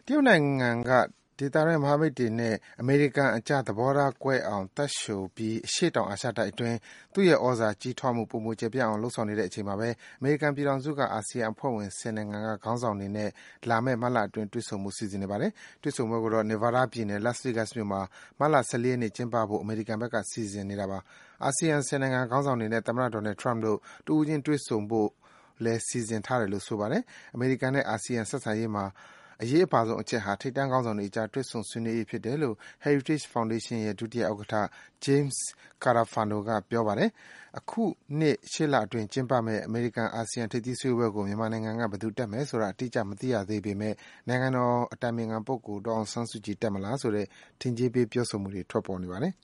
တရုတ်နိုင်ငံကဒေသတွင်းမဟာမိတ်တွေနဲ့အမေရိကန်အကြားသဘောထားကွဲအောင်သက်လျှိုပြီးအရှေ့တောင်အာရှတိုက်အတွင်းသူ့ရဲ့သြဇာကြီးထွားမှုပိုမိုကျယ်ပြန့်အောင်လုပ်ဆောင်နေတဲ့အချိန်မှာပဲအမေရိကန်ပြည်ထောင်စုကအာဆီယံအဖွဲ့ဝင်10နိုင်ငံကခေါင်းဆောင်တွေနဲ့လာမယ့်မတ်လအတွင်းတွေ့ဆုံဖို့စီစဉ်နေပါတယ်။တွေ့ဆုံပွဲကိုတော့ Nevada ပြည်နယ် Las Vegas မြို့မှာမတ်လ14ရက်နေ့ကျင်းပဖို့အမေရိကန်ဘက်ကစီစဉ်နေတာပါ။အာဆီယံ10နိုင်ငံခေါင်းဆောင်တွေနဲ့သမ္မတ Donald Trump တို့တဦးချင်းတွေ့ဆုံဖို့လည်းစီစဉ်ထားတယ်လို့ဆိုပါတယ်။အမေရိကန်နဲ့အာဆီယံဆက်ဆံရေးမှာအရေးအပါဆုံးအချက်ဟာထိပ်တန်းခေါင်းဆောင်တွေအကြားတွေ့ဆုံဆွေးနွေးရေးဖြစ်တယ်လို့ Heritage Foundation ရဲ့ဒုတိယဥက္ကဋ္ဌ James Carafano ကပြောပါတယ်။အခုနှစ်ရှေ့လအတွင်းကျင်းပမယ့်အမေရိကန်-အာဆီယံထိပ်သီးစည်းဝေးပွဲကိုမြန်မာနိုင်ငံကဘယ်သူတက်မယ်ဆိုတာအတိအကျမသိရသေးပေမယ့်နိုင်ငံတော်အတိုင်ပင်ခံပုဂ္ဂိုလ်ဒေါ်အောင်ဆန်းစုကြည်တက်မလားဆိုတဲ့ထင်ကြေးပေးပြောဆိုမှုတွေထွက်ပေါ်နေပါတယ်